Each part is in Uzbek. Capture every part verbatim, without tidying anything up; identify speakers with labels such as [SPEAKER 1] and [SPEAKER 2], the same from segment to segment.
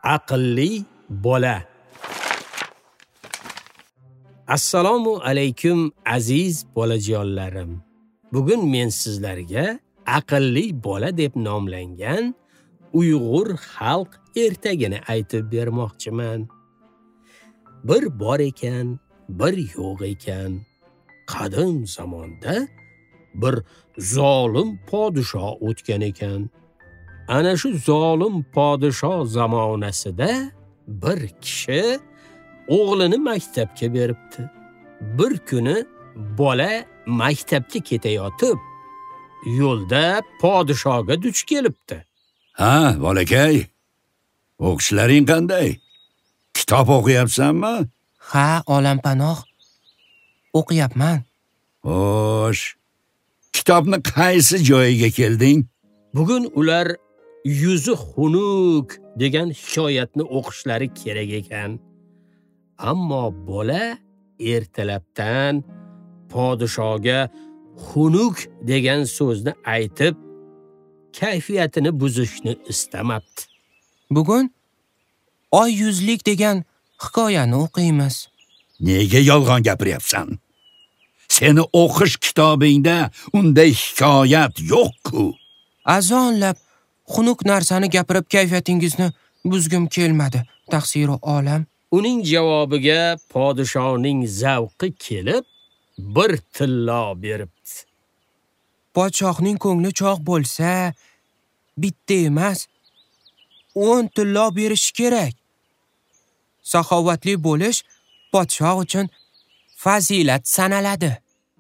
[SPEAKER 1] Aqlli bola. Assalomu alaykum aziz bolajonlarim. Bugun men sizlarga aqlli bola deb nomlangan Uyg'ur xalq ertagini aytib bermoqchiman. Bir bor ekan, bir yo'q ekan. Qadim zamonda bir zolim podshoh o'tgan ekan. Ana shu zolim podshoh zamonasida bir kishi o'g'lini maktabga beribdi. Bir kuni bola maktabga ketayotib, yo'lda podshohga duch kelibdi.
[SPEAKER 2] Ha, bolakay. O'qishlaring qanday? Kitob o'qiyapsanmi?
[SPEAKER 3] Ha, olampanoq. O'qiyapman.
[SPEAKER 2] Xo'sh. Kitobni qaysi joyiga kelding?
[SPEAKER 1] Bugun ular yuzi xunuk degan hikoyatni o'qishlari kerak ekan. Ammo bola ertalabdan podshohga xunuk degan so'zni aytib, kayfiyatini buzishni istamabdi.
[SPEAKER 3] Bugun oy yuzlik degan hikoyani o'qiymiz.
[SPEAKER 2] Nega yolg'on gapiryapsan? Seni o'qish kitobingda unday hikoyat yo'q-ku.
[SPEAKER 3] Azonlab xunuk narsani gapirib kayfiyatingizni buzgim kelmadi. Taqsiri olam.
[SPEAKER 1] Uning javobiga podshohning zavqi kelib, bir tillo beribdi.
[SPEAKER 3] Podshohning ko'ngli cho'q bo'lsa, bitta emas, o'n tillo berish kerak. Saxovatli bo'lish podshoh uchun fazilat sanaladi.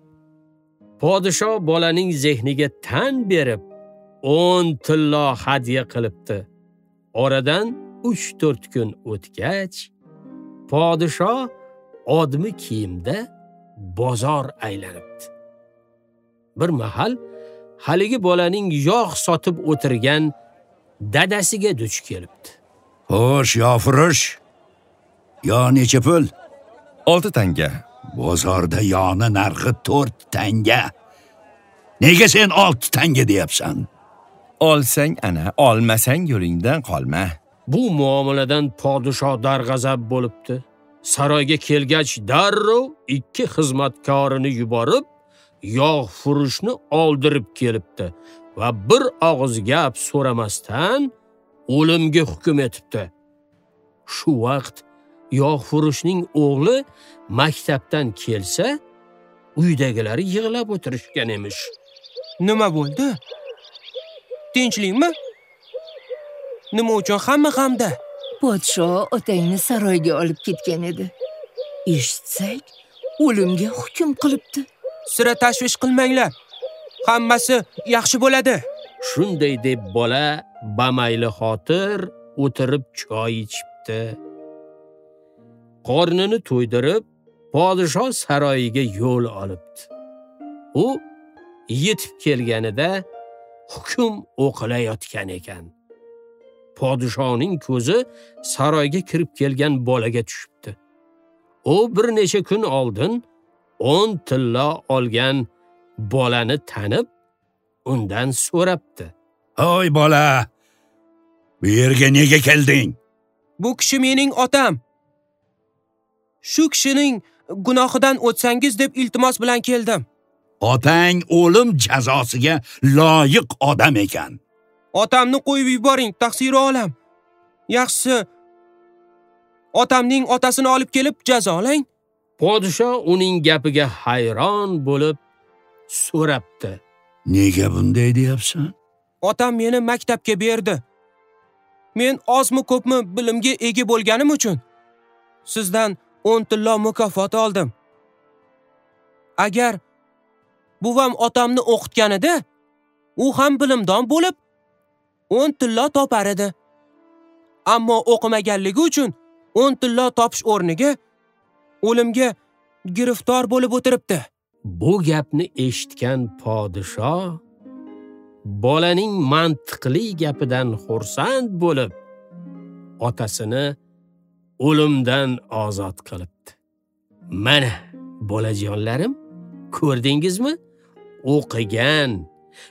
[SPEAKER 1] Podshoh bolaning zehniga tan berib, o'n tillo hadya qilibdi. Oradan uch to'rt kun o'tgach, podshoh odmi kiyimda bozor aylanibdi. Bir mahal haligi bolaning yog' sotib o'tirgan dadasiga duch kelibdi.
[SPEAKER 2] Xo'sh, yofurush. Yo necha pul?
[SPEAKER 4] olti tanga.
[SPEAKER 2] Bozorda yoni narxi to'rt tanga. Nega sen olti tanga deyapsan?
[SPEAKER 4] Olsang ana, olmasang yo'lingdan qolma.
[SPEAKER 1] Bu muomaladan podshoh darg'azab bo'libdi. Saroyga kelgach darrov ikki xizmatkorini yuborib, yog' furushni oldirib kelibdi va bir og'iz gap so'ramasdan o'limga hukm etibdi. Shu vaqt yog' furushning o'g'li maktabdan kelsa, uydagilari yig'lab o'tirishgan emish.
[SPEAKER 3] Nima bo'ldi? Tinchlikmi? Nima uchun hamma g'amda?
[SPEAKER 5] Podshoh otangni saroyga olib ketgan edi. Eshitsak, o'limga hukm qilibdi.
[SPEAKER 3] Sira tashvish qilmanglar. Hammasi yaxshi bo'ladi.
[SPEAKER 1] Shunday deb bola bamayli xotir o'tirib choy ichibdi. Qornini to'ydirib, podshoh saroyiga yo'l olibdi. U yetib kelganida hukm o'qilayotgan ekan. Podshohning ko'zi saroyga kirib kelgan bolaga tushibdi. U bir necha kun oldin o'n tillo olgan bolani tanib, undan so'rabdi.
[SPEAKER 2] Hoy bola, bu yerga nega kelding?
[SPEAKER 3] Bu kishi mening otam. Shu kishining gunohidan o'tsangiz deb iltimos bilan keldim.
[SPEAKER 2] Otang o'lim jazosiga loyiq odam ekan.
[SPEAKER 3] Otamni qo'yib yuboring, taqsiri olam. Yaxshisi, otamning otasini olib kelib jazolang.
[SPEAKER 1] Podshoh uning gapiga hayron bo'lib so'rabdi.
[SPEAKER 2] Nega bunday deyapsan?
[SPEAKER 3] Otam meni maktabga berdi. Men ozmi ko'pmi bilimga ega bo'lganim uchun sizdan o'n tillo mukofot oldim. Agar buvam otamni o'qitganida, u ham bilimdon bo'lib o'n tillo topar edi. Ammo o'qimaganligi uchun o'n tillo topish o'rniga o'limga giriftor bo'lib o'tiribdi.
[SPEAKER 1] Bu gapni eshitgan podshoh bolaning mantiqli gapidan xursand bo'lib, otasini o'limdan ozod qilibdi. Mana bolajonlarim, ko'rdingizmi? O'qigan,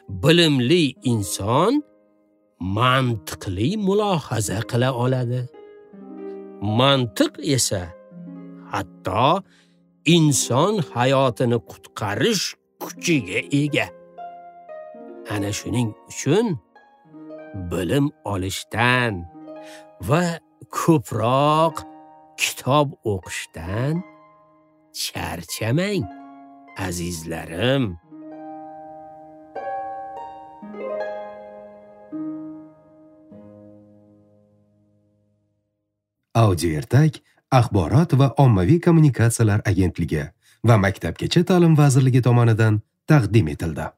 [SPEAKER 1] bilimli inson mantiqli mulohaza qila oladi. mantiq esa hatto inson hayotini qutqarish kuchiga ega. Ana shuning uchun bilim olishdan va ko'proq kitob o'qishdan charchamang, azizlarim.
[SPEAKER 6] Audio ertak Axborot va ommaviy kommunikatsiyalar agentligi va Maktabgacha ta'lim vazirligi tomonidan taqdim etildi.